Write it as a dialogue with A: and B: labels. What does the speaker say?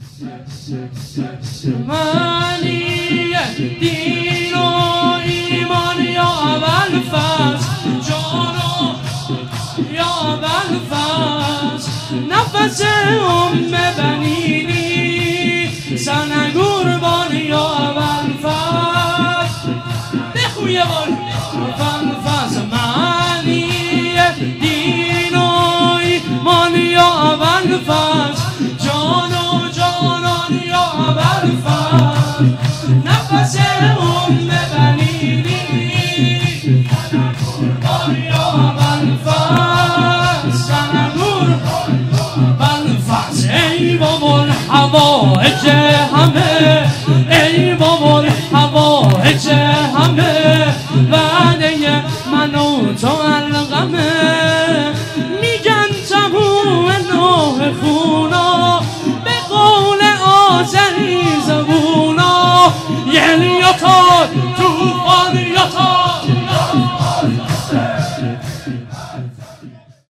A: منی دین و ایمان یا اول فصل جانو یا اول فصل نفس بنینی سن قربان یا اول فصل بخون یه بار اول فصل منی دین و ایمان یا اول فصل جانو جانان یا اول فصل نفس بنینی سن قربان یا اول فصل سن قربان ای بابا الحوائج همه